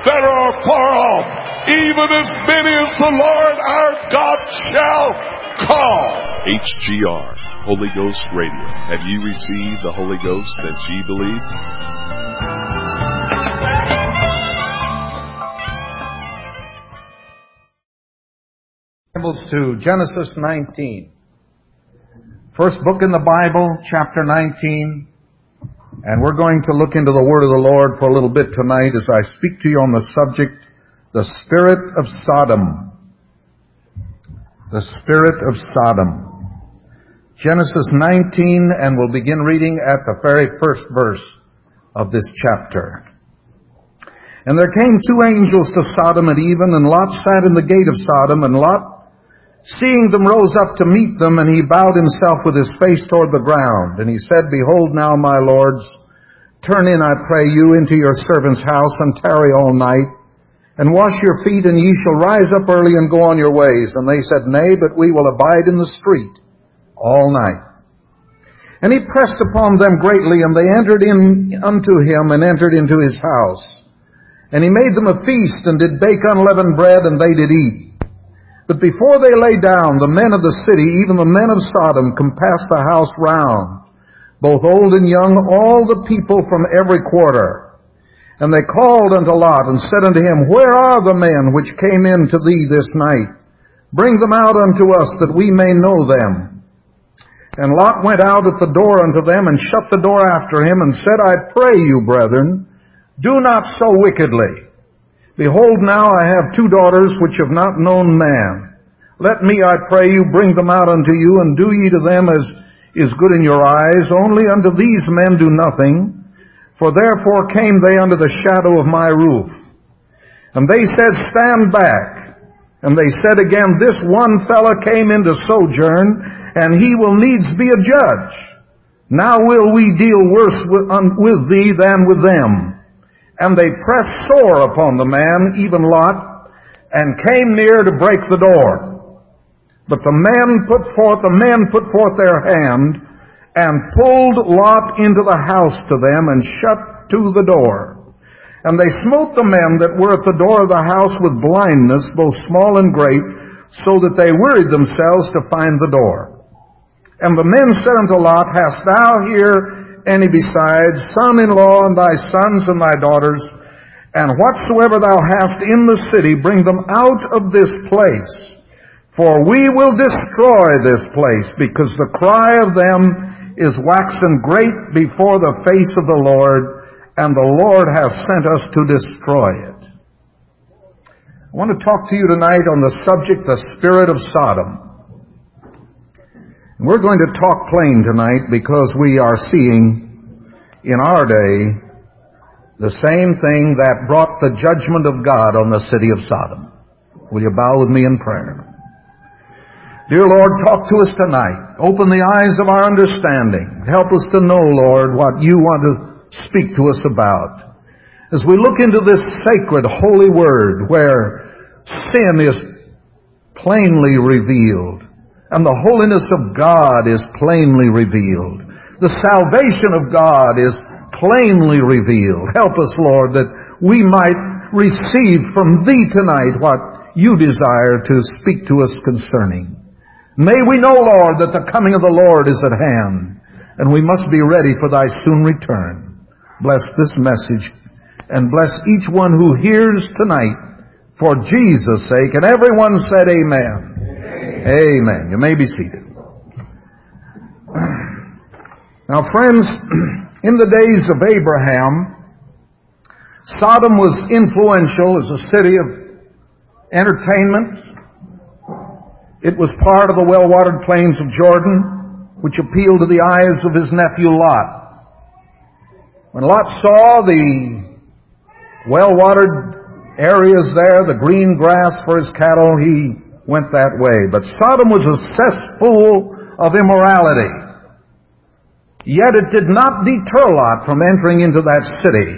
that are far off, even as many as the Lord our God shall call. HGR, Holy Ghost Radio. Have ye received the Holy Ghost that ye believe? Bibles to Genesis 19. First book in the Bible, chapter 19. And we're going to look into the Word of the Lord for a little bit tonight as I speak to you on the subject, the spirit of Sodom. The spirit of Sodom. Genesis 19, and we'll begin reading at the very first verse of this chapter. And there came two angels to Sodom at even, and Lot sat in the gate of Sodom, and Lot, seeing them, rose up to meet them, and he bowed himself with his face toward the ground. And he said, Behold now, my lords, turn in, I pray you, into your servant's house, and tarry all night, and wash your feet, and ye shall rise up early and go on your ways. And they said, Nay, but we will abide in the street all night. And he pressed upon them greatly, and they entered in unto him, and entered into his house. And he made them a feast, and did bake unleavened bread, and they did eat. But before they lay down, the men of the city, even the men of Sodom, compassed the house round, both old and young, all the people from every quarter. And they called unto Lot, and said unto him, Where are the men which came in to thee this night? Bring them out unto us, that we may know them. And Lot went out at the door unto them, and shut the door after him, and said, I pray you, brethren, do not so wickedly. Behold, now I have two daughters which have not known man. Let me, I pray you, bring them out unto you, and do ye to them as is good in your eyes. Only unto these men do nothing, for therefore came they under the shadow of my roof. And they said, Stand back. And they said again, This one fellow came in to sojourn, and he will needs be a judge. Now will we deal worse with thee than with them. And they pressed sore upon the man, even Lot, and came near to break the door. But the men put forth their hand, and pulled Lot into the house to them, and shut to the door. And they smote the men that were at the door of the house with blindness, both small and great, so that they wearied themselves to find the door. And the men said unto Lot, Hast thou here any besides, son-in-law, and thy sons and thy daughters, and whatsoever thou hast in the city, bring them out of this place. For we will destroy this place, because the cry of them is waxen great before the face of the Lord, and the Lord has sent us to destroy it. I want to talk to you tonight on the subject, the spirit of Sodom. We're going to talk plain tonight because we are seeing in our day the same thing that brought the judgment of God on the city of Sodom. Will you bow with me in prayer? Dear Lord, talk to us tonight. Open the eyes of our understanding. Help us to know, Lord, what you want to speak to us about. As we look into this sacred, holy word where sin is plainly revealed, and the holiness of God is plainly revealed. The salvation of God is plainly revealed. Help us, Lord, that we might receive from Thee tonight what You desire to speak to us concerning. May we know, Lord, that the coming of the Lord is at hand, and we must be ready for Thy soon return. Bless this message, and bless each one who hears tonight for Jesus' sake. And everyone said amen. Amen. You may be seated. Now, friends, in the days of Abraham, Sodom was influential as a city of entertainment. It was part of the well-watered plains of Jordan, which appealed to the eyes of his nephew Lot. When Lot saw the well-watered areas there, the green grass for his cattle, he went that way. But Sodom was a cesspool of immorality. Yet it did not deter Lot from entering into that city.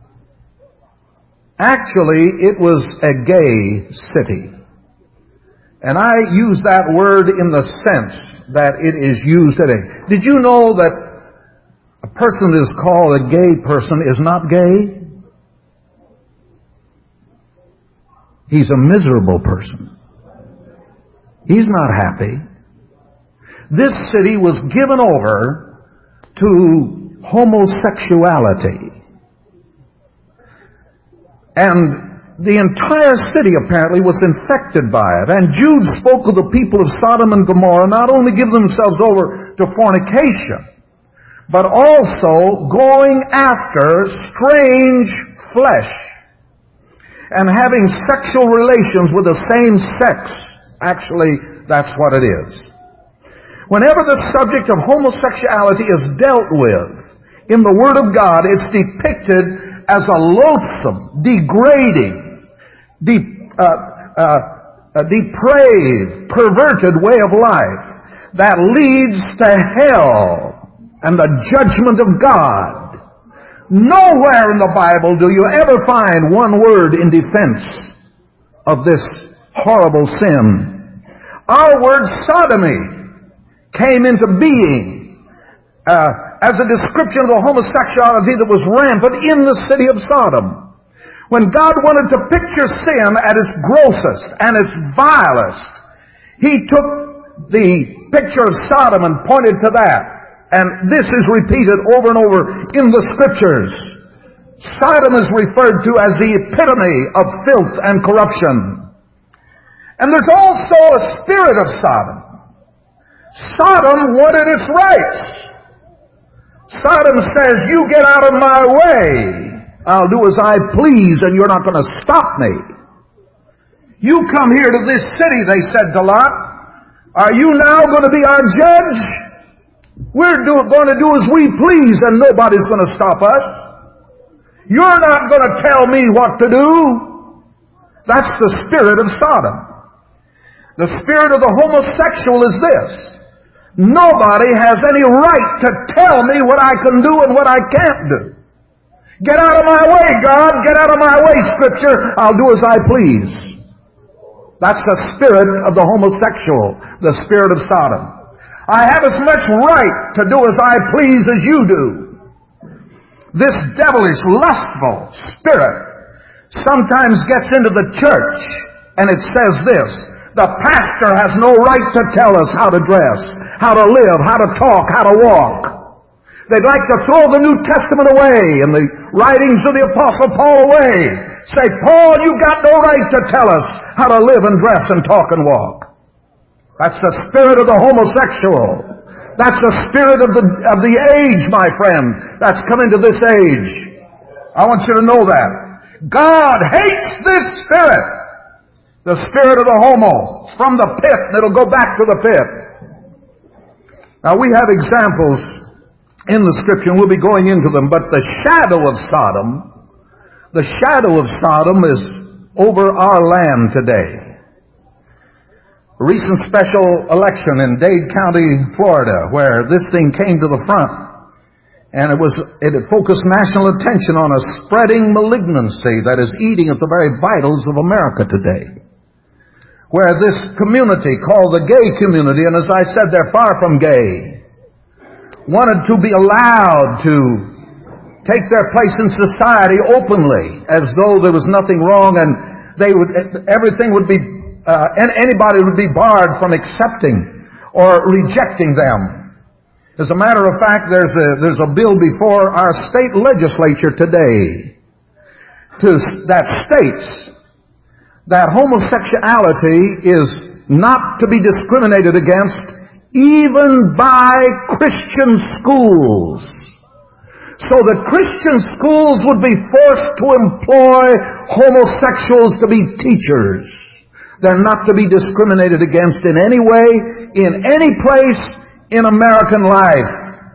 Actually, it was a gay city. And I use that word in the sense that it is used today. Did you know that a person that is called a gay person is not gay? He's a miserable person. He's not happy. This city was given over to homosexuality. And the entire city apparently was infected by it. And Jude spoke of the people of Sodom and Gomorrah not only give themselves over to fornication, but also going after strange flesh and having sexual relations with the same sex. Actually, that's what it is. Whenever the subject of homosexuality is dealt with in the Word of God, it's depicted as a loathsome, degrading, depraved, perverted way of life that leads to hell and the judgment of God. Nowhere in the Bible do you ever find one word in defense of this horrible sin. Our word sodomy came into being as a description of the homosexuality that was rampant in the city of Sodom. When God wanted to picture sin at its grossest and its vilest, He took the picture of Sodom and pointed to that. And this is repeated over and over in the Scriptures. Sodom is referred to as the epitome of filth and corruption. And there's also a spirit of Sodom. Sodom wanted its rights. Sodom says, you get out of my way. I'll do as I please and you're not going to stop me. You come here to this city, they said to Lot. Are you now going to be our judge? We're going to do as we please and nobody's going to stop us. You're not going to tell me what to do. That's the spirit of Sodom. The spirit of the homosexual is this. Nobody has any right to tell me what I can do and what I can't do. Get out of my way, God. Get out of my way, Scripture. I'll do as I please. That's the spirit of the homosexual, the spirit of Sodom. I have as much right to do as I please as you do. This devilish, lustful spirit sometimes gets into the church and it says this: the pastor has no right to tell us how to dress, how to live, how to talk, how to walk. They'd like to throw the New Testament away and the writings of the Apostle Paul away. Say, Paul, you got no right to tell us how to live and dress and talk and walk. That's the spirit of the homosexual. That's the spirit of the age, my friend, that's come into this age. I want you to know that. God hates this spirit. The spirit of the homo. It's from the pit, and it'll go back to the pit. Now, we have examples in the Scripture, and we'll be going into them, but the shadow of Sodom is over our land today. A recent special election in Dade County, Florida, where this thing came to the front, and it had focused national attention on a spreading malignancy that is eating at the very vitals of America today. Where this community, called the gay community, and as I said, they're far from gay, wanted to be allowed to take their place in society openly, as though there was nothing wrong, and everything would be, anybody would be barred from accepting or rejecting them. As a matter of fact, there's a bill before our state legislature today that states that homosexuality is not to be discriminated against even by Christian schools. So that Christian schools would be forced to employ homosexuals to be teachers. They're not to be discriminated against in any way, in any place in American life.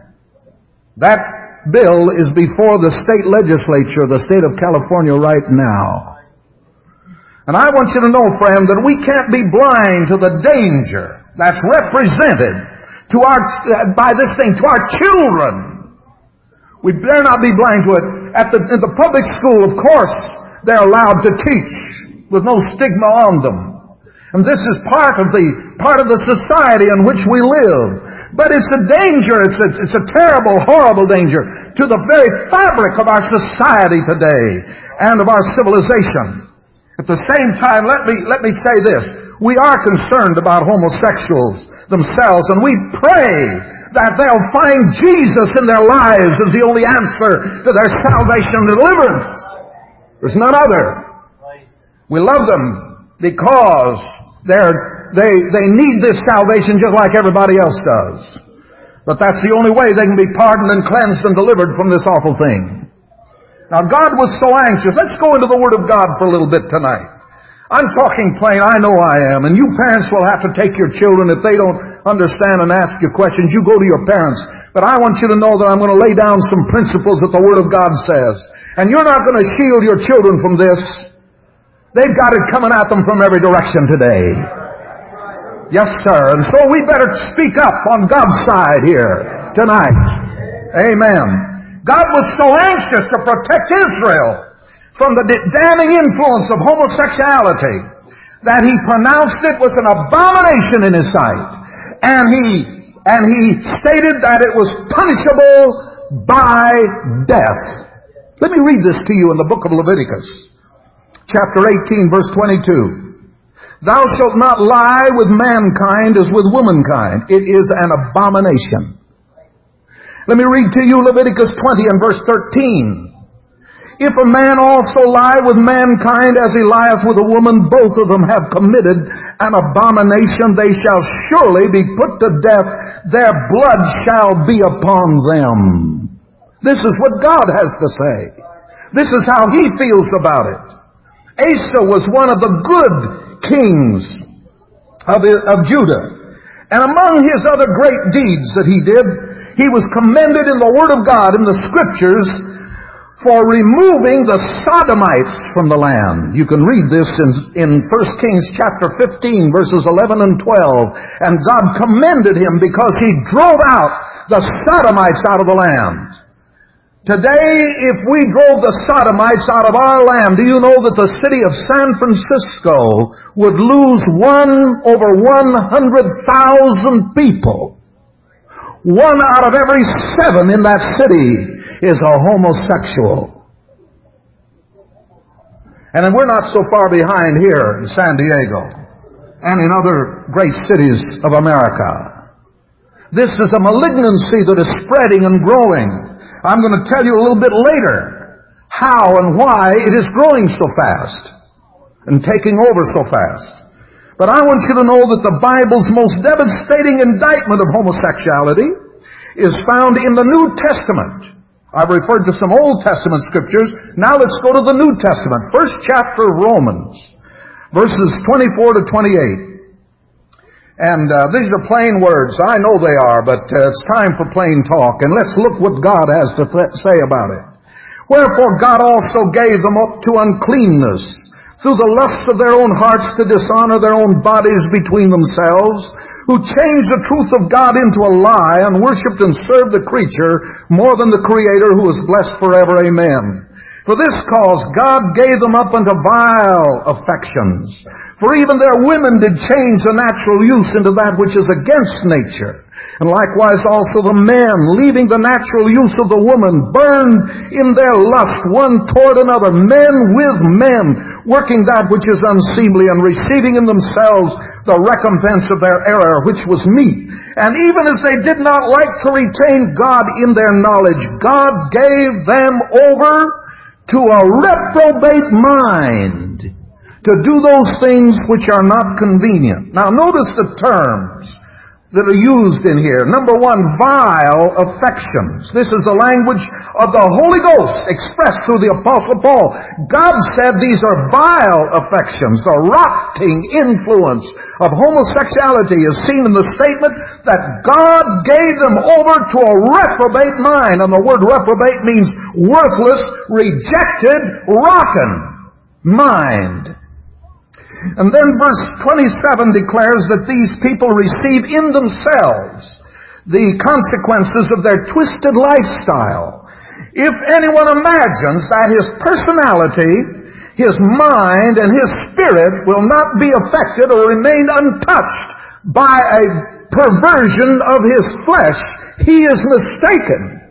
That bill is before the state legislature of the state of California right now. And I want you to know, friend, that we can't be blind to the danger that's represented by this thing to our children. We dare not be blind to it. In the public school, of course, they're allowed to teach with no stigma on them. And this is part of the society in which we live. But it's a danger, it's a terrible, horrible danger to the very fabric of our society today and of our civilization. At the same time, let me say this. We are concerned about homosexuals themselves, and we pray that they'll find Jesus in their lives as the only answer to their salvation and deliverance. There's none other. We love them because they need this salvation just like everybody else does. But that's the only way they can be pardoned and cleansed and delivered from this awful thing. Now, God was so anxious. Let's go into the Word of God for a little bit tonight. I'm talking plain. I know I am. And you parents will have to take your children. If they don't understand and ask you questions, you go to your parents. But I want you to know that I'm going to lay down some principles that the Word of God says. And you're not going to shield your children from this. They've got it coming at them from every direction today. Yes, sir. And so we better speak up on God's side here tonight. Amen. God was so anxious to protect Israel from the damning influence of homosexuality that He pronounced it was an abomination in His sight. And He stated that it was punishable by death. Let me read this to you in the book of Leviticus, chapter 18, verse 22. Thou shalt not lie with mankind as with womankind. It is an abomination. Let me read to you Leviticus 20 and verse 13. If a man also lie with mankind as he lieth with a woman, both of them have committed an abomination. They shall surely be put to death. Their blood shall be upon them. This is what God has to say. This is how He feels about it. Asa was one of the good kings of Judah. And among his other great deeds that he did, he was commended in the Word of God, in the Scriptures, for removing the Sodomites from the land. You can read this in 1 Kings chapter 15, verses 11 and 12. And God commended him because he drove out the Sodomites out of the land. Today, if we drove the Sodomites out of our land, do you know that the city of San Francisco would lose over 100,000 people? 1 out of every 7 in that city is a homosexual. And then we're not so far behind here in San Diego and in other great cities of America. This is a malignancy that is spreading and growing. I'm going to tell you a little bit later how and why it is growing so fast and taking over so fast. But I want you to know that the Bible's most devastating indictment of homosexuality is found in the New Testament. I've referred to some Old Testament scriptures. Now let's go to the New Testament. First chapter of Romans, verses 24 to 28. And these are plain words. I know they are, but it's time for plain talk. And let's look what God has to say about it. Wherefore God also gave them up to uncleanness, through the lust of their own hearts, to dishonor their own bodies between themselves, who changed the truth of God into a lie, and worshipped and served the creature more than the Creator, who is blessed forever. Amen. For this cause God gave them up unto vile affections. For even their women did change the natural use into that which is against nature. And likewise also the men, leaving the natural use of the woman, burned in their lust one toward another, men with men, working that which is unseemly, and receiving in themselves the recompense of their error, which was meat. And even as they did not like to retain God in their knowledge, God gave them over to a reprobate mind, to do those things which are not convenient. Now notice the terms that are used in here. Number 1, vile affections. This is the language of the Holy Ghost expressed through the Apostle Paul. God said these are vile affections. The rotting influence of homosexuality is seen in the statement that God gave them over to a reprobate mind. And the word reprobate means worthless, rejected, rotten mind. And then verse 27 declares that these people receive in themselves the consequences of their twisted lifestyle. If anyone imagines that his personality, his mind, and his spirit will not be affected or remain untouched by a perversion of his flesh, he is mistaken.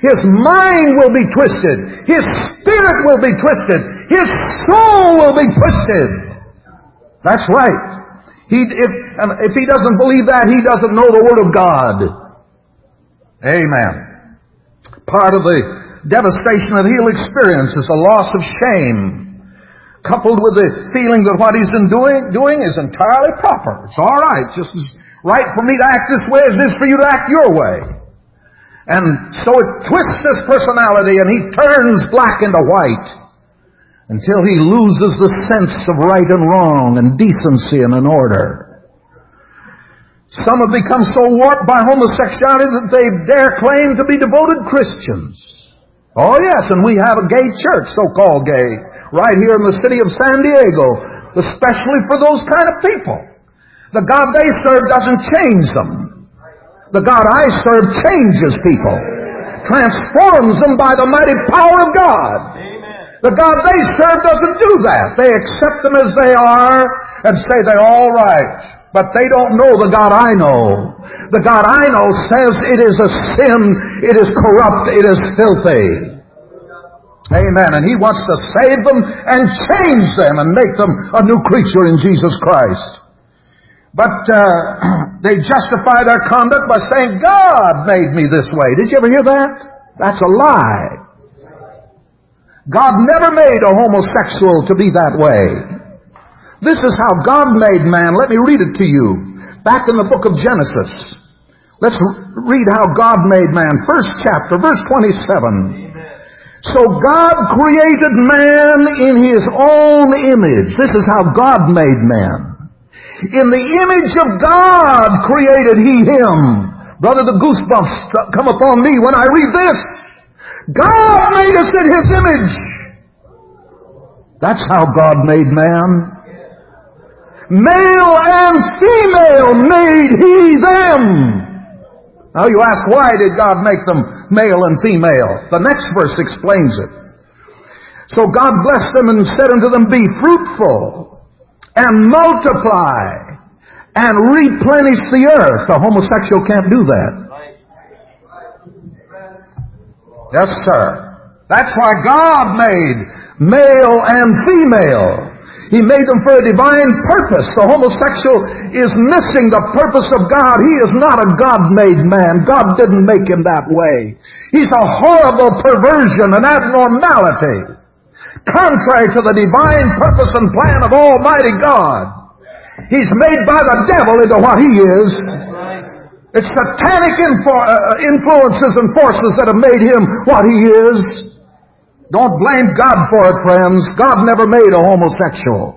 His mind will be twisted. His spirit will be twisted. His soul will be twisted. That's right. If he doesn't believe that, he doesn't know the Word of God. Amen. Part of the devastation that he'll experience is a loss of shame, coupled with the feeling that what he's doing is entirely proper. It's all right. It's just as right for me to act this way as it is for you to act your way. And so it twists his personality and he turns black into white until he loses the sense of right and wrong and decency and an order. Some have become so warped by homosexuality that they dare claim to be devoted Christians. Oh yes, and we have a gay church, so-called gay, right here in the city of San Diego, especially for those kind of people. The God they serve doesn't change them. The God I serve changes people, transforms them by the mighty power of God. The God they serve doesn't do that. They accept them as they are and say they're all right. But they don't know the God I know. The God I know says it is a sin, it is corrupt, it is filthy. Amen. And He wants to save them and change them and make them a new creature in Jesus Christ. But they justify their conduct by saying, God made me this way. Did you ever hear that? That's a lie. God never made a homosexual to be that way. This is how God made man. Let me read it to you. Back in the book of Genesis. Let's read how God made man. First chapter, verse 27. So God created man in His own image. This is how God made man. In the image of God created He him. Brother, the goosebumps come upon me when I read this. God made us in His image. That's how God made man. Male and female made He them. Now you ask, why did God make them male and female? The next verse explains it. So God blessed them and said unto them, be fruitful and multiply and replenish the earth. A homosexual can't do that. Yes, sir. That's why God made male and female. He made them for a divine purpose. The homosexual is missing the purpose of God. He is not a God-made man. God didn't make him that way. He's a horrible perversion, an abnormality, contrary to the divine purpose and plan of Almighty God. He's made by the devil into what he is. It's satanic influences and forces that have made him what he is. Don't blame God for it, friends. God never made a homosexual.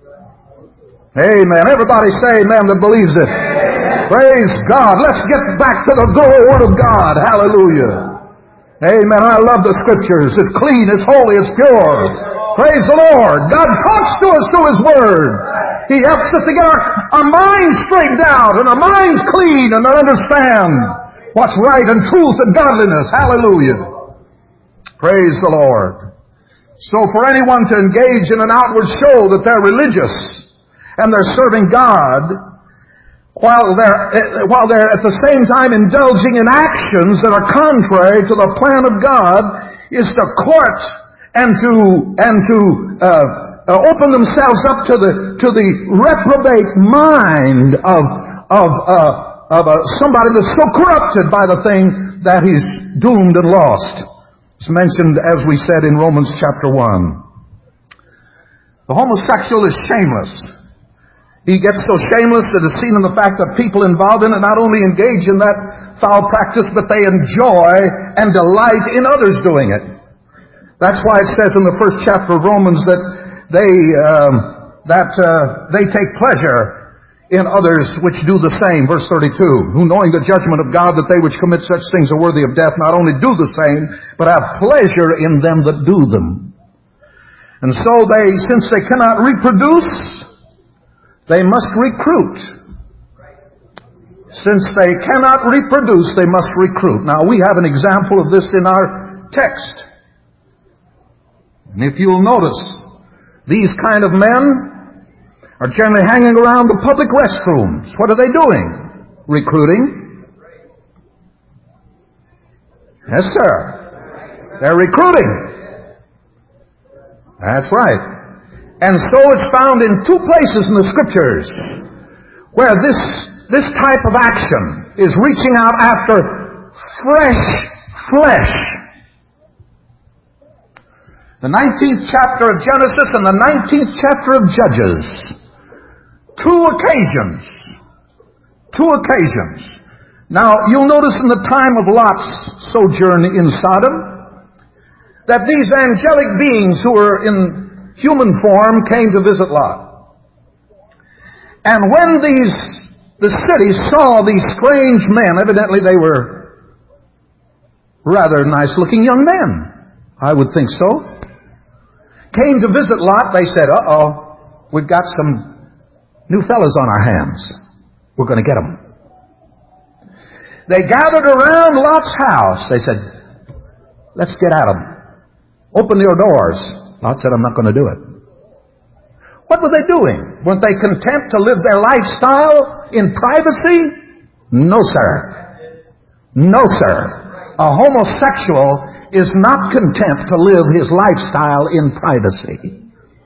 Amen. Everybody say amen that believes it. Amen. Praise God. Let's get back to the good Word of God. Hallelujah. Amen. I love the Scriptures. It's clean, it's holy, it's pure. Praise the Lord. God talks to us through His Word. He helps us to get our minds straightened out and our minds clean and to understand what's right and truth and godliness. Hallelujah. Praise the Lord. So for anyone to engage in an outward show that they're religious and they're serving God while they're at the same time indulging in actions that are contrary to the plan of God is to court and to open themselves up to the reprobate mind of somebody that's so corrupted by the thing that he's doomed and lost. It's mentioned, as we said, in Romans chapter 1. The homosexual is shameless. He gets so shameless that it's seen in the fact that people involved in it not only engage in that foul practice, but they enjoy and delight in others doing it. That's why it says in the first chapter of Romans that they take pleasure in others which do the same. Verse 32, who knowing the judgment of God that they which commit such things are worthy of death, not only do the same, but have pleasure in them that do them. And so since they cannot reproduce, they must recruit. Since they cannot reproduce, they must recruit. Now we have an example of this in our text. And if you'll notice, these kind of men are generally hanging around the public restrooms. What are they doing? Recruiting. Yes, sir. They're recruiting. That's right. And so it's found in two places in the Scriptures where this type of action is reaching out after fresh flesh. The 19th chapter of Genesis and the 19th chapter of Judges. Two occasions. Now, you'll notice in the time of Lot's sojourn in Sodom that these angelic beings who were in human form came to visit Lot. And when the city saw these strange men, evidently they were rather nice-looking young men, I would think so, came to visit Lot, they said, uh-oh, we've got some new fellas on our hands. We're going to get them. They gathered around Lot's house. They said, let's get at them. Open your doors. Lot said, I'm not going to do it. What were they doing? Weren't they content to live their lifestyle in privacy? No, sir. No, sir. A homosexual is not content to live his lifestyle in privacy.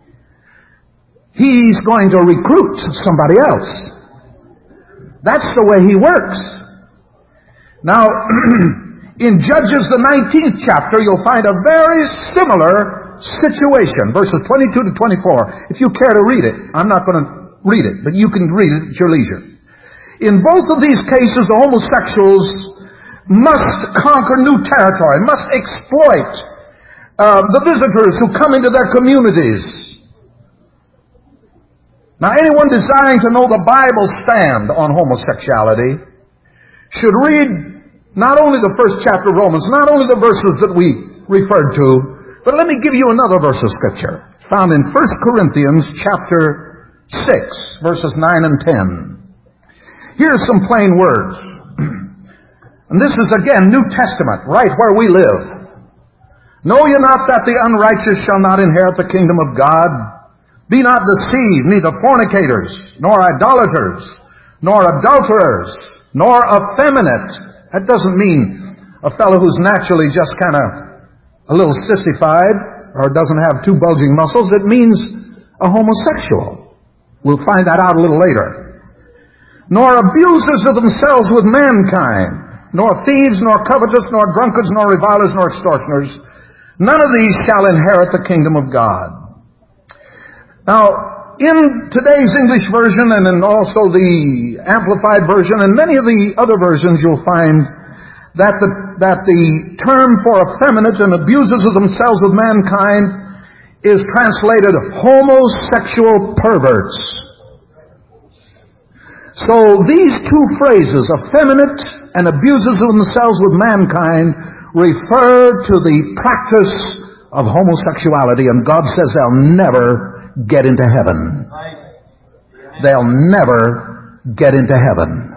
He's going to recruit somebody else. That's the way he works. Now, in Judges the 19th chapter, you'll find a very similar situation, verses 22 to 24. If you care to read it, I'm not going to read it, but you can read it at your leisure. In both of these cases, the homosexuals must conquer new territory, must exploit the visitors who come into their communities. Now, anyone desiring to know the Bible's stand on homosexuality should read not only the first chapter of Romans, not only the verses that we referred to, but let me give you another verse of Scripture found in 1 Corinthians chapter 6, verses 9 and 10. Here's some plain words. And this is again New Testament, right where we live. Know ye not that the unrighteous shall not inherit the kingdom of God? Be not deceived, neither fornicators, nor idolaters, nor adulterers, nor effeminate. That doesn't mean a fellow who's naturally just kind of a little sissified or doesn't have two bulging muscles. It means a homosexual. We'll find that out a little later. Nor abusers of themselves with mankind, nor thieves, nor covetous, nor drunkards, nor revilers, nor extortioners. None of these shall inherit the kingdom of God. Now, in today's English version and in also the Amplified version and many of the other versions, you'll find that the term for effeminate and abusers of themselves of mankind is translated homosexual perverts. So these two phrases, effeminate and abusers of themselves with mankind, refer to the practice of homosexuality, and God says they'll never get into heaven. They'll never get into heaven.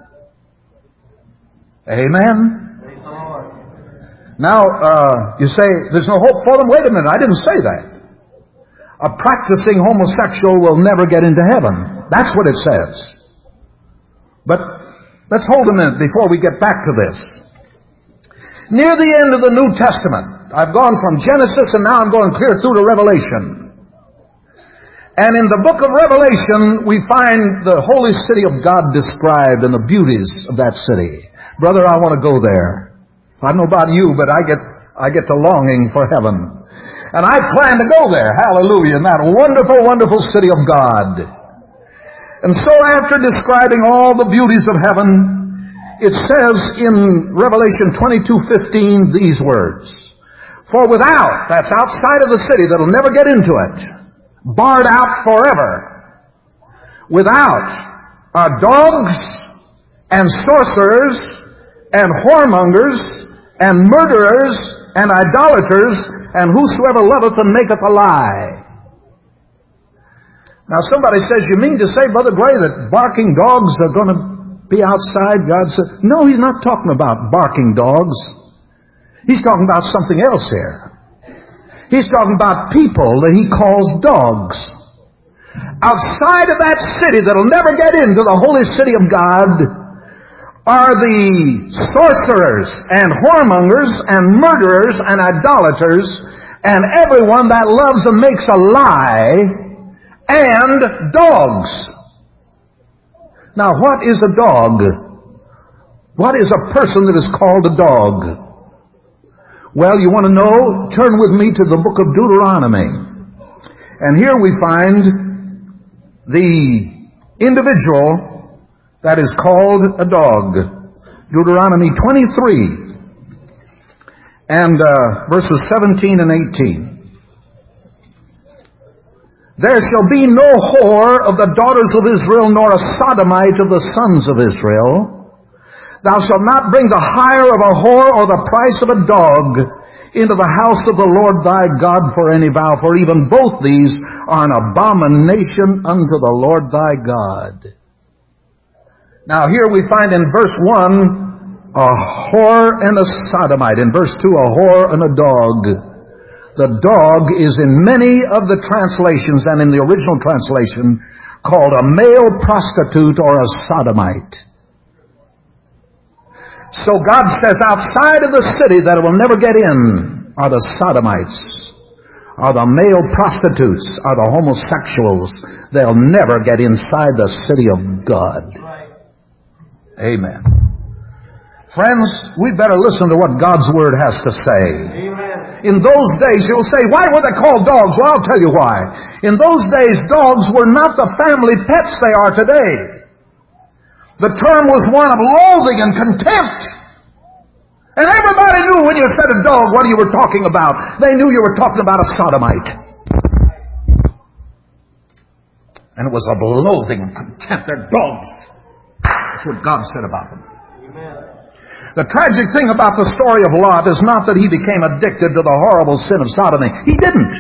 Amen? Now, you say, there's no hope for them. Wait a minute, I didn't say that. A practicing homosexual will never get into heaven. That's what it says. But let's hold a minute before we get back to this. Near the end of the New Testament, I've gone from Genesis and now I'm going clear through to Revelation. And in the book of Revelation, we find the holy city of God described and the beauties of that city. Brother, I want to go there. I don't know about you, but I get to longing for heaven. And I plan to go there, hallelujah, in that wonderful, wonderful city of God. And so after describing all the beauties of heaven, it says in Revelation 22:15 these words. For without, that's outside of the city that'll never get into it, barred out forever, without are dogs and sorcerers and whoremongers and murderers and idolaters and whosoever loveth and maketh a lie. Now somebody says, you mean to say, Brother Gray, that barking dogs are going to be outside? God said, no, he's not talking about barking dogs. He's talking about something else here. He's talking about people that he calls dogs. Outside of that city that'll never get into the holy city of God are the sorcerers and whoremongers and murderers and idolaters and everyone that loves and makes a lie and dogs. Now, what is a dog? What is a person that is called a dog? Well, you want to know? Turn with me to the book of Deuteronomy. And here we find the individual that is called a dog. Deuteronomy 23 and verses 17 and 18. There shall be no whore of the daughters of Israel, nor a sodomite of the sons of Israel. Thou shalt not bring the hire of a whore or the price of a dog into the house of the Lord thy God for any vow, for even both these are an abomination unto the Lord thy God. Now here we find in verse 1, a whore and a sodomite. In verse 2, a whore and a dog. The dog is in many of the translations and in the original translation called a male prostitute or a sodomite. So God says outside of the city that it will never get in are the sodomites, are the male prostitutes, are the homosexuals. They'll never get inside the city of God. Amen. Friends, we better listen to what God's Word has to say. Amen. In those days, you'll say, why were they called dogs? Well, I'll tell you why. In those days, dogs were not the family pets they are today. The term was one of loathing and contempt. And everybody knew when you said a dog what you were talking about. They knew you were talking about a sodomite. And it was of loathing and contempt. They're dogs. That's what God said about them. Amen. The tragic thing about the story of Lot is not that he became addicted to the horrible sin of sodomy. He didn't.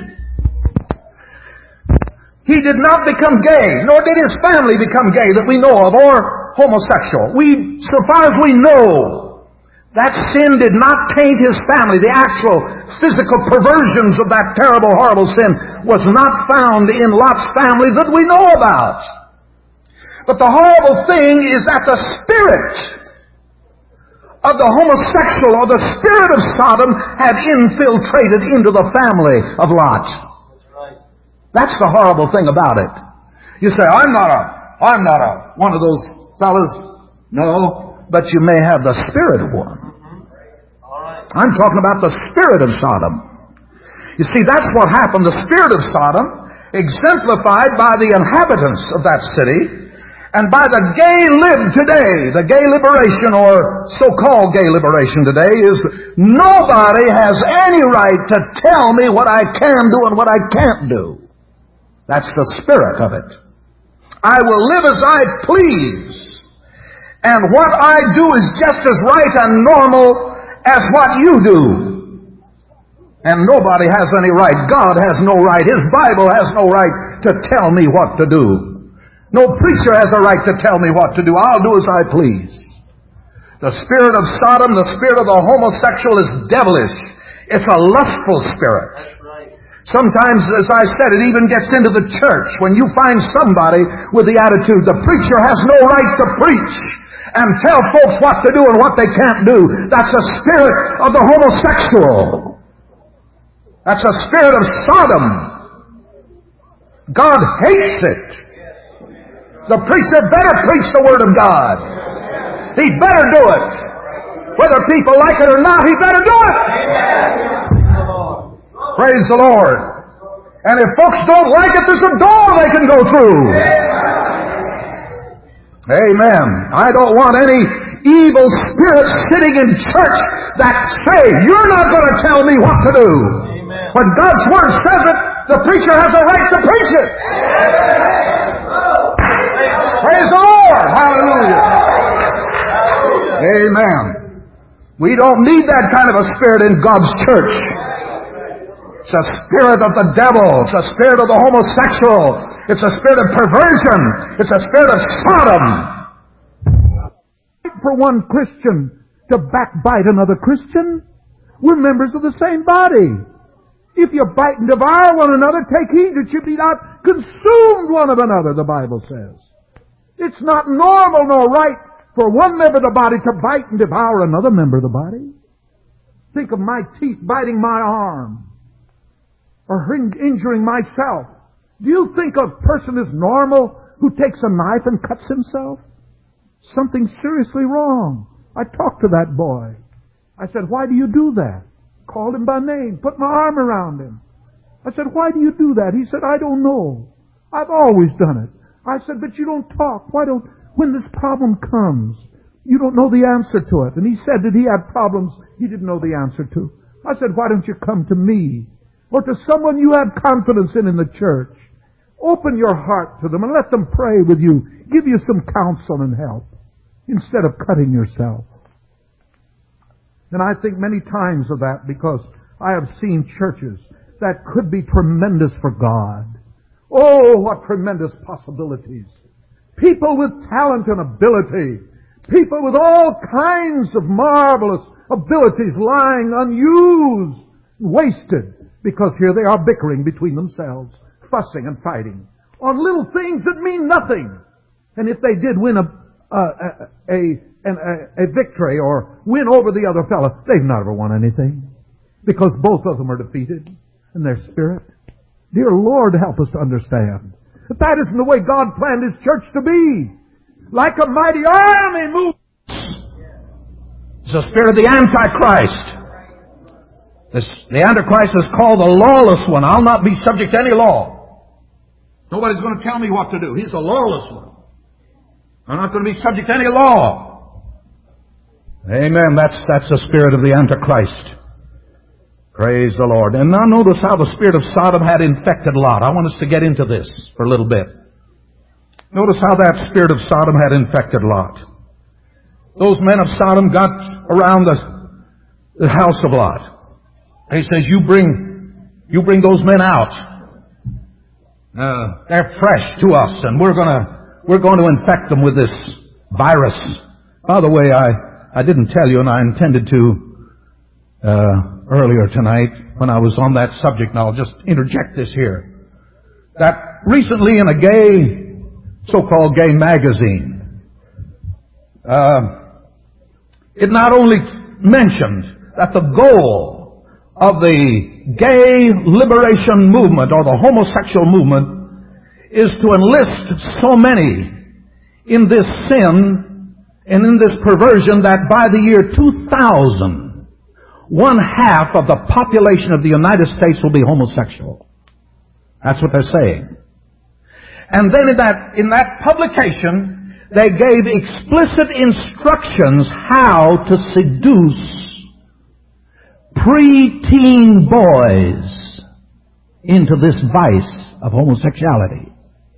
He did not become gay, nor did his family become gay that we know of, or homosexual. So far as we know, that sin did not taint his family. The actual physical perversions of that terrible, horrible sin was not found in Lot's family that we know about. But the horrible thing is that the spirit of the homosexual or the spirit of Sodom had infiltrated into the family of Lot. That's the horrible thing about it. You say, I'm not a one of those fellas. No, but you may have the spirit of one. I'm talking about the spirit of Sodom. You see, that's what happened. The spirit of Sodom, exemplified by the inhabitants of that city, and by the gay lib today, the gay liberation or so-called gay liberation today is nobody has any right to tell me what I can do and what I can't do. That's the spirit of it. I will live as I please. And what I do is just as right and normal as what you do. And nobody has any right. God has no right. His Bible has no right to tell me what to do. No preacher has a right to tell me what to do. I'll do as I please. The spirit of Sodom, the spirit of the homosexual is devilish. It's a lustful spirit. Sometimes, as I said, it even gets into the church. When you find somebody with the attitude, the preacher has no right to preach and tell folks what to do and what they can't do. That's a spirit of the homosexual. That's a spirit of Sodom. God hates it. The preacher better preach the Word of God. He better do it. Whether people like it or not, he better do it. Praise the Lord. And if folks don't like it, there's a door they can go through. Amen. I don't want any evil spirits sitting in church that say, you're not going to tell me what to do. When God's Word says it, the preacher has a right to preach it. Praise the Lord. Hallelujah. Amen. We don't need that kind of a spirit in God's church. It's a spirit of the devil. It's a spirit of the homosexual. It's a spirit of perversion. It's a spirit of Sodom. For one Christian to backbite another Christian, we're members of the same body. If you bite and devour one another, take heed that you be not consumed one of another, the Bible says. It's not normal nor right for one member of the body to bite and devour another member of the body. Think of my teeth biting my arm or injuring myself. Do you think a person is normal who takes a knife and cuts himself? Something's seriously wrong. I talked to that boy. I said, why do you do that? Called him by name, put my arm around him. I said, why do you do that? He said, I don't know. I've always done it. I said, but you don't talk. When this problem comes, you don't know the answer to it. And he said that he had problems he didn't know the answer to. I said, why don't you come to me or to someone you have confidence in the church? Open your heart to them and let them pray with you, give you some counsel and help instead of cutting yourself. And I think many times of that because I have seen churches that could be tremendous for God. Oh, what tremendous possibilities. People with talent and ability. People with all kinds of marvelous abilities lying unused, wasted, because here they are bickering between themselves, fussing and fighting on little things that mean nothing. And if they did win a victory or win over the other fellow, they've never won anything because both of them are defeated in their spirit. Dear Lord, help us to understand that isn't the way God planned His church to be. Like a mighty army moves. It's the spirit of the Antichrist. The Antichrist is called the lawless one. I'll not be subject to any law. Nobody's going to tell me what to do. He's a lawless one. I'm not going to be subject to any law. Amen. That's the spirit of the Antichrist. Praise the Lord. And now notice how the spirit of Sodom had infected Lot. I want us to get into this for a little bit. Notice how that spirit of Sodom had infected Lot. Those men of Sodom got around the house of Lot. He says, you bring those men out. They're fresh to us, and we're going to infect them with this virus. By the way, I didn't tell you, and I intended to earlier tonight when I was on that subject, and I'll just interject this here. That recently in a so-called gay magazine, it not only mentioned that the goal of the gay liberation movement or the homosexual movement is to enlist so many in this sin and in this perversion that by the year 2000, 1/2 of the population of the United States will be homosexual. That's what they're saying. And then in that publication, they gave explicit instructions how to seduce pre-teen boys into this vice of homosexuality.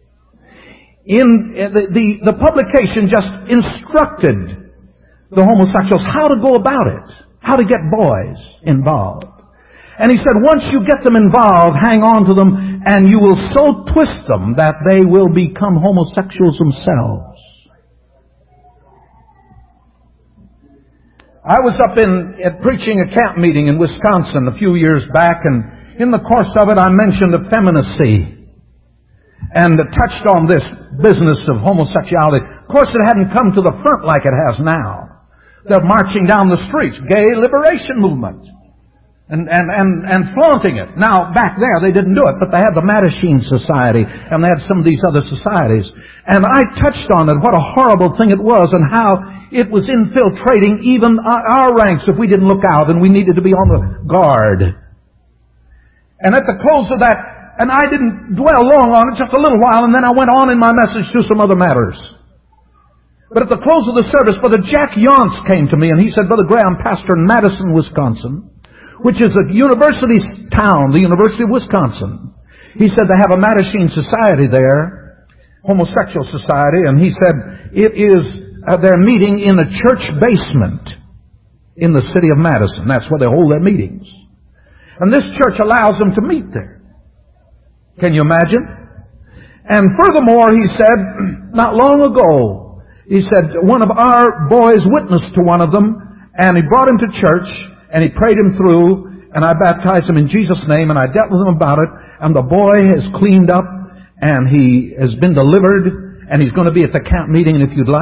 The publication just instructed the homosexuals how to go about it, how to get boys involved. And he said, once you get them involved, hang on to them, and you will so twist them that they will become homosexuals themselves. I was up at preaching a camp meeting in Wisconsin a few years back, and in the course of it I mentioned effeminacy and touched on this business of homosexuality. Of course, it hadn't come to the front like it has now. They're marching down the streets, gay liberation movement, and flaunting it. Now, back there, they didn't do it, but they had the Mattachine Society, and they had some of these other societies. And I touched on it, what a horrible thing it was, and how it was infiltrating even our ranks if we didn't look out, and we needed to be on the guard. And at the close of that, and I didn't dwell long on it, just a little while, and then I went on in my message to some other matters. But at the close of the service, Brother Jack Yonts came to me, and he said, Brother Graham, pastor in Madison, Wisconsin, which is a university town, the University of Wisconsin. He said they have a Mattachine Society there, homosexual society, and he said it is they're meeting in a church basement in the city of Madison. That's where they hold their meetings. And this church allows them to meet there. Can you imagine? And furthermore, he said, not long ago, he said, one of our boys witnessed to one of them, and he brought him to church, and he prayed him through, and I baptized him in Jesus' name, and I dealt with him about it, and the boy has cleaned up, and he has been delivered, and he's going to be at the camp meeting, and if you'd like,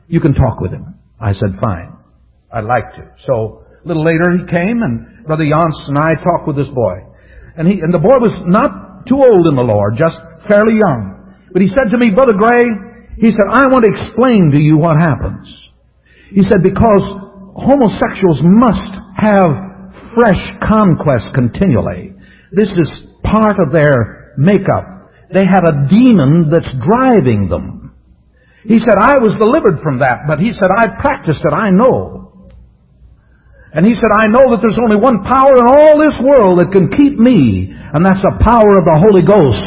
You can talk with him. I said, fine. I'd like to. So a little later he came, and Brother Yance and I talked with this boy. And the boy was not too old in the Lord, just fairly young. But he said to me, Brother Gray, he said, I want to explain to you what happens. He said, because homosexuals must have fresh conquest continually. This is part of their makeup. They have a demon that's driving them. He said, I was delivered from that, but he said, I practiced it, I know. And he said, I know that there's only one power in all this world that can keep me, and that's the power of the Holy Ghost.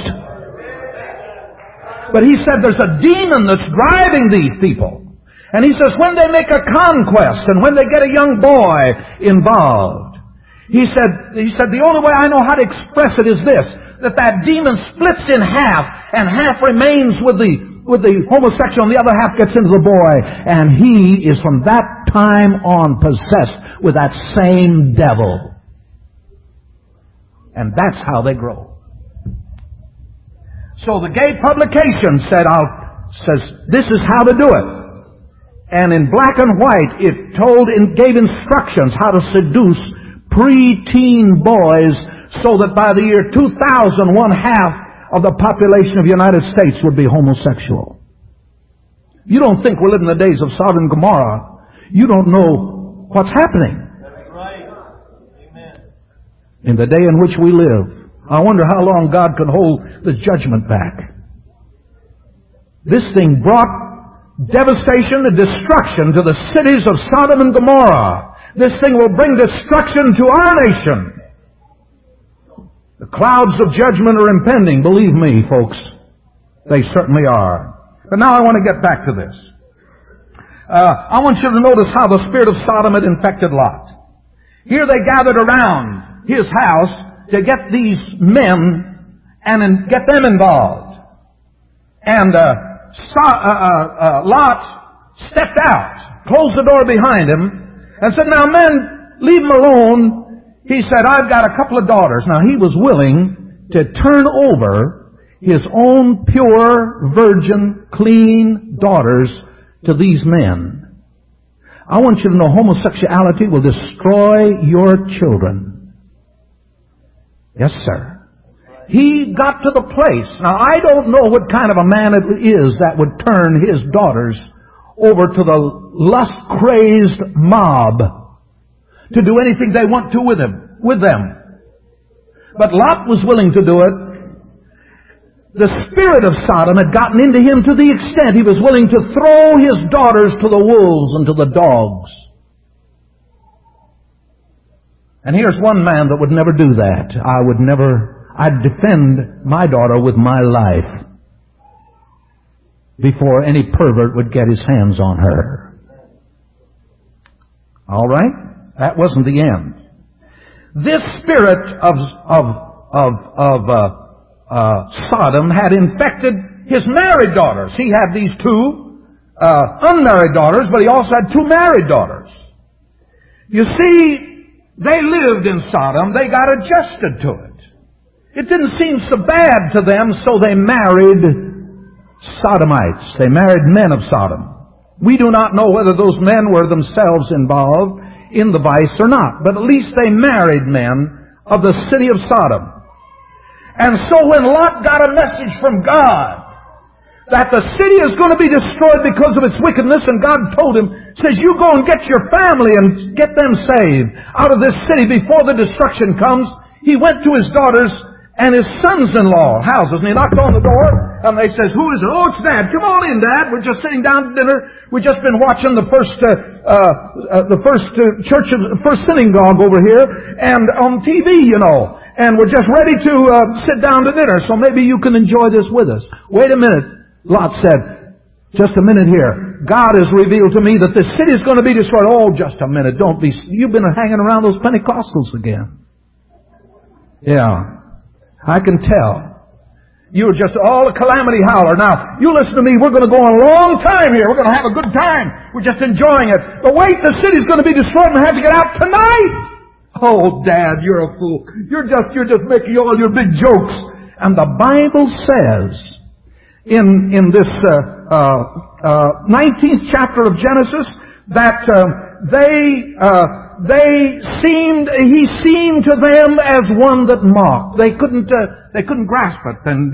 But he said, there's a demon that's driving these people. And he says, when they make a conquest, and when they get a young boy involved, he said, the only way I know how to express it is this, that demon splits in half, and half remains with the homosexual, and the other half gets into the boy, and he is from that time on possessed with that same devil. And that's how they grow. So the gay publication says, this is how to do it. And in black and white, it gave instructions how to seduce pre-teen boys so that by the year 2000, one half of the population of the United States would be homosexual. You don't think we're living in the days of Sodom and Gomorrah. You don't know what's happening. That's right. Amen. In the day in which we live. I wonder how long God could hold the judgment back. This thing brought devastation and destruction to the cities of Sodom and Gomorrah. This thing will bring destruction to our nation. The clouds of judgment are impending, believe me, folks. They certainly are. But now I want to get back to this. I want you to notice how the spirit of Sodom had infected Lot. Here they gathered around his house to get these men and get them involved. And Lot stepped out, closed the door behind him, and said, now men, leave him alone. He said, I've got a couple of daughters. Now he was willing to turn over his own pure, virgin, clean daughters to these men. I want you to know homosexuality will destroy your children. Yes, sir. He got to the place. Now, I don't know what kind of a man it is that would turn his daughters over to the lust-crazed mob to do anything they want to with them. But Lot was willing to do it. The spirit of Sodom had gotten into him to the extent he was willing to throw his daughters to the wolves and to the dogs. And here's one man that would never do that. I'd defend my daughter with my life before any pervert would get his hands on her. All right? That wasn't the end. This spirit of Sodom had infected his married daughters. He had these two unmarried daughters, but he also had two married daughters. You see, they lived in Sodom. They got adjusted to it. It didn't seem so bad to them, so they married Sodomites. They married men of Sodom. We do not know whether those men were themselves involved in the vice or not, but at least they married men of the city of Sodom. And so when Lot got a message from God that the city is going to be destroyed because of its wickedness, and God told him, says, you go and get your family and get them saved out of this city before the destruction comes. He went to his daughters and his sons-in-law houses, and he knocked on the door, and they says, who is it? Oh, it's Dad. Come on in, Dad. We're just sitting down to dinner. We've just been watching the first synagogue over here, and on TV, you know. And we're just ready to sit down to dinner, so maybe you can enjoy this with us. Wait a minute. Lot said, just a minute here. God has revealed to me that this city is going to be destroyed. Oh, just a minute. You've been hanging around those Pentecostals again. Yeah. I can tell. You're just all a calamity howler. Now, you listen to me. We're going to go on a long time here. We're going to have a good time. We're just enjoying it. But wait, the city's going to be destroyed and I have to get out tonight. Oh, Dad, you're a fool. You're just making all your big jokes. And the Bible says, in this 19th chapter of Genesis that he seemed to them as one that mocked. They couldn't grasp it, and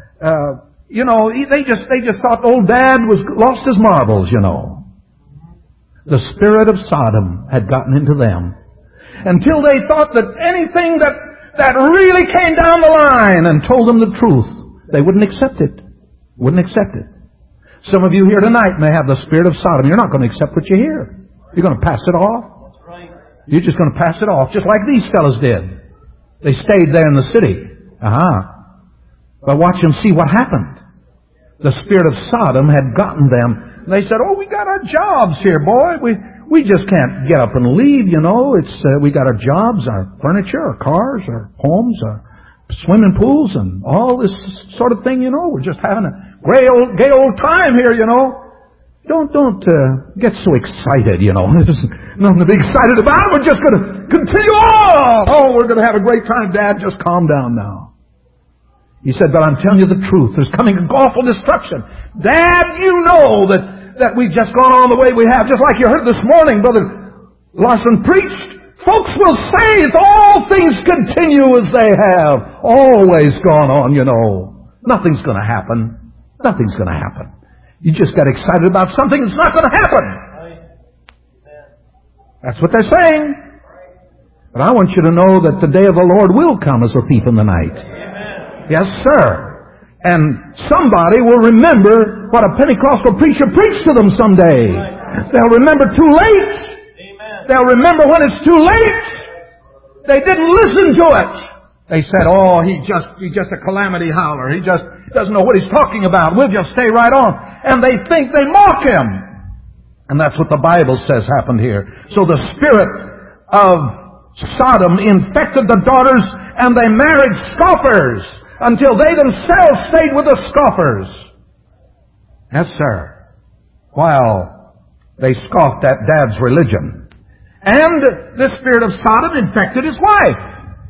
they just thought old Dad was lost his marbles. The spirit of Sodom had gotten into them until they thought that anything that really came down the line and told them the truth, they wouldn't accept it. Wouldn't accept it. Some of you here tonight may have the spirit of Sodom. You're not going to accept what you hear. You're going to pass it off. You're just going to pass it off, just like these fellows did. They stayed there in the city. But watch and see what happened. The spirit of Sodom had gotten them. They said, "Oh, we got our jobs here, boy. We just can't get up and leave, we got our jobs, our furniture, our cars, our homes, our swimming pools, and all this sort of thing, We're just having a gay old time here, Don't get so excited, There's nothing to be excited about. We're just going to continue on. Oh, we're going to have a great time, Dad. Just calm down now." He said, "But I'm telling you the truth. There's coming an awful destruction. Dad, you know that we've just gone on the way we have. Just like you heard this morning, Brother Larson preached. Folks will say that all things continue as they have always gone on, Nothing's going to happen. Nothing's going to happen. You just got excited about something that's not going to happen." That's what they're saying. But I want you to know that the day of the Lord will come as a thief in the night. Yes, sir. And somebody will remember what a Pentecostal preacher preached to them someday. They'll remember too late. They'll remember when it's too late. They didn't listen to it. They said, "Oh, he's just a calamity howler. He just doesn't know what he's talking about. We'll just stay right on." And they think they mock him. And that's what the Bible says happened here. So the spirit of Sodom infected the daughters, and they married scoffers until they themselves stayed with the scoffers. Yes, sir. While they scoffed at Dad's religion. And the spirit of Sodom infected his wife.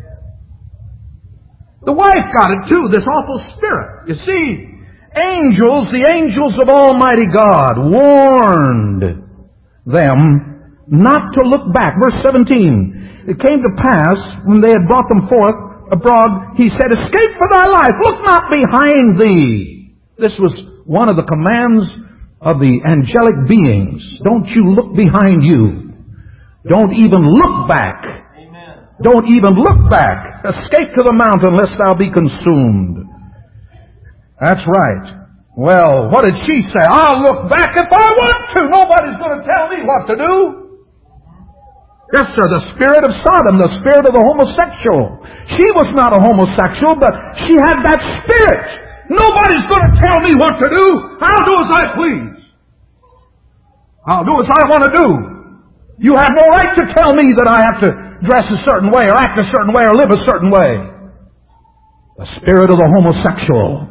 The wife got it too, this awful spirit. You see, the angels of Almighty God warned them not to look back. Verse 17. It came to pass, when they had brought them forth abroad, he said, "Escape for thy life, look not behind thee." This was one of the commands of the angelic beings. Don't you look behind you. Don't even look back. Amen. Don't even look back. Escape to the mountain, lest thou be consumed. That's right. Well, what did she say? "I'll look back if I want to. Nobody's going to tell me what to do." Yes, sir, the spirit of Sodom, the spirit of the homosexual. She was not a homosexual, but she had that spirit. Nobody's going to tell me what to do. I'll do as I please. I'll do as I want to do. You have no right to tell me that I have to dress a certain way or act a certain way or live a certain way. The spirit of the homosexual.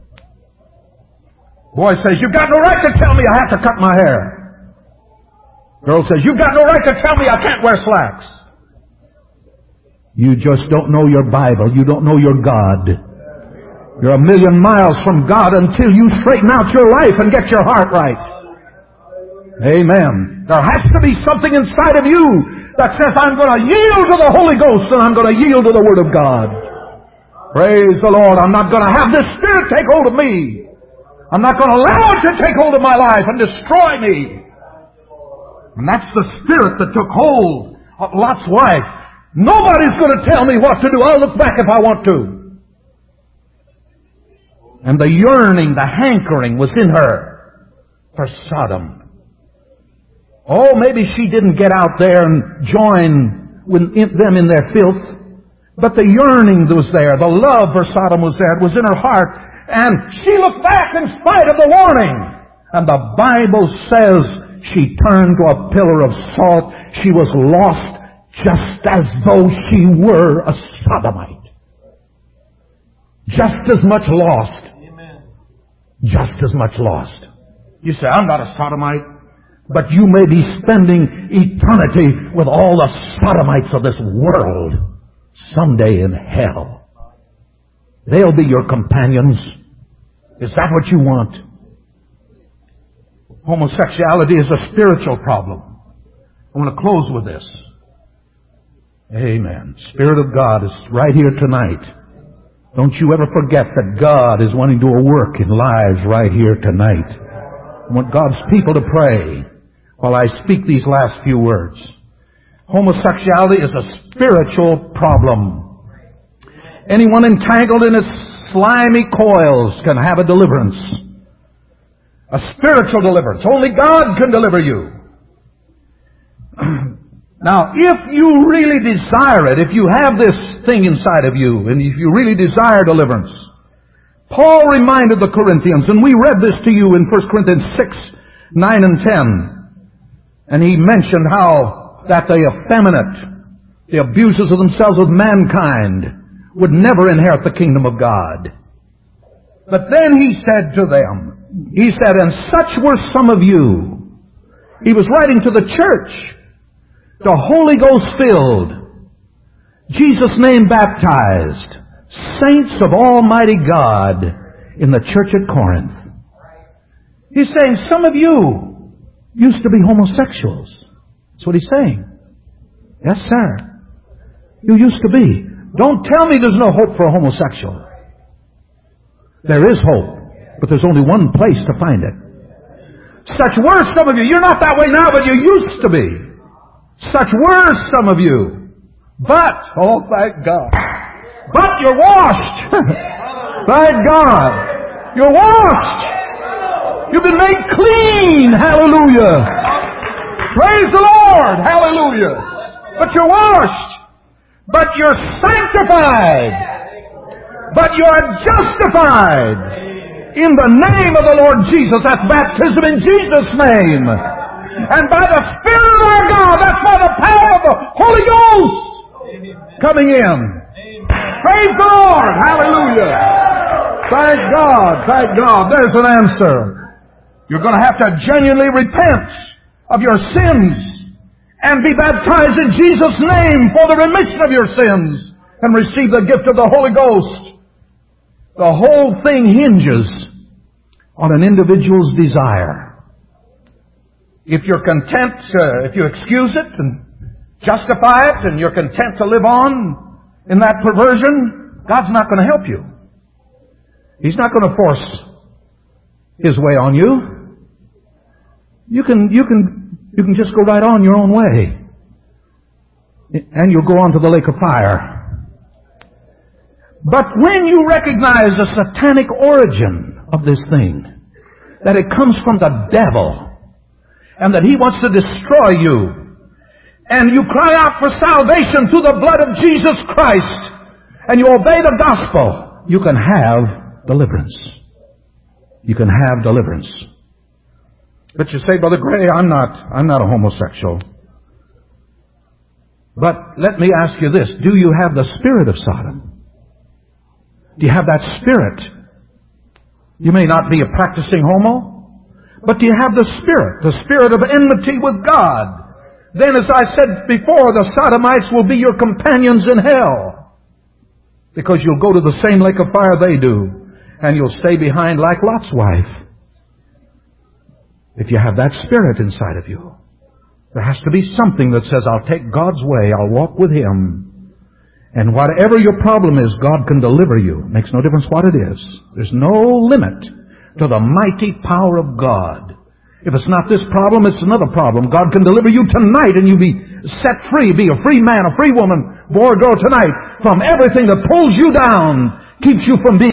Boy says, "You've got no right to tell me I have to cut my hair." Girl says, "You've got no right to tell me I can't wear slacks." You just don't know your Bible. You don't know your God. You're a million miles from God until you straighten out your life and get your heart right. Amen. There has to be something inside of you that says, "I'm going to yield to the Holy Ghost and I'm going to yield to the Word of God." Praise the Lord. I'm not going to have this spirit take hold of me. I'm not going to allow it to take hold of my life and destroy me. And that's the spirit that took hold of Lot's wife. Nobody's going to tell me what to do. I'll look back if I want to. And the yearning, the hankering was in her for Sodom. Oh, maybe she didn't get out there and join them in their filth. But the yearning was there. The love for Sodom was there. It was in her heart. And she looked back in spite of the warning. And the Bible says she turned to a pillar of salt. She was lost just as though she were a Sodomite. Just as much lost. Amen. Just as much lost. You say, "I'm not a Sodomite." But you may be spending eternity with all the Sodomites of this world someday in hell. They'll be your companions. Is that what you want? Homosexuality is a spiritual problem. I want to close with this. Amen. Spirit of God is right here tonight. Don't you ever forget that God is wanting to do a work in lives right here tonight. I want God's people to pray while I speak these last few words. Homosexuality is a spiritual problem. Anyone entangled in its slimy coils can have a deliverance. A spiritual deliverance. Only God can deliver you. Now, if you really desire it, if you have this thing inside of you, and if you really desire deliverance, Paul reminded the Corinthians, and we read this to you in 1 Corinthians 6, 9 and 10, and he mentioned how that the effeminate, the abusers of themselves with mankind, would never inherit the kingdom of God. But then he said to them, he said, and such were some of you. He was writing to the church, the Holy Ghost filled, Jesus' name baptized, saints of Almighty God in the church at Corinth. He's saying some of you used to be homosexuals. That's what he's saying. Yes, sir. You used to be. Don't tell me there's no hope for a homosexual. There is hope, but there's only one place to find it. Such were some of you. You're not that way now, but you used to be. Such were some of you. But, oh thank God. But you're washed. Thank God. You're washed. You've been made clean. Hallelujah. Praise the Lord. Hallelujah. But you're washed. But you're sanctified. But you're justified. In the name of the Lord Jesus. That's baptism in Jesus' name. And by the Spirit of our God, that's by the power of the Holy Ghost coming in. Praise the Lord. Hallelujah. Thank God. Thank God. There's an answer. You're going to have to genuinely repent of your sins and be baptized in Jesus' name for the remission of your sins and receive the gift of the Holy Ghost. The whole thing hinges on an individual's desire. If you're content, if you excuse it and justify it, and you're content to live on in that perversion, God's not going to help you. He's not going to force His way on you. You can just go right on your own way, and you'll go on to the lake of fire. But when you recognize the satanic origin of this thing, that it comes from the devil, and that he wants to destroy you, and you cry out for salvation through the blood of Jesus Christ, and you obey the gospel, you can have deliverance. You can have deliverance. But you say, Brother Gray, I'm not a homosexual. But let me ask you this. Do you have the spirit of Sodom? Do you have that spirit? You may not be a practicing homo, but do you have the spirit of enmity with God? Then, as I said before, the Sodomites will be your companions in hell, because you'll go to the same lake of fire they do, and you'll stay behind like Lot's wife. If you have that spirit inside of you, there has to be something that says, I'll take God's way, I'll walk with Him, and whatever your problem is, God can deliver you. It makes no difference what it is. There's no limit to the mighty power of God. If it's not this problem, it's another problem. God can deliver you tonight, and you be set free. Be a free man, a free woman, boy or girl tonight, from everything that pulls you down, keeps you from being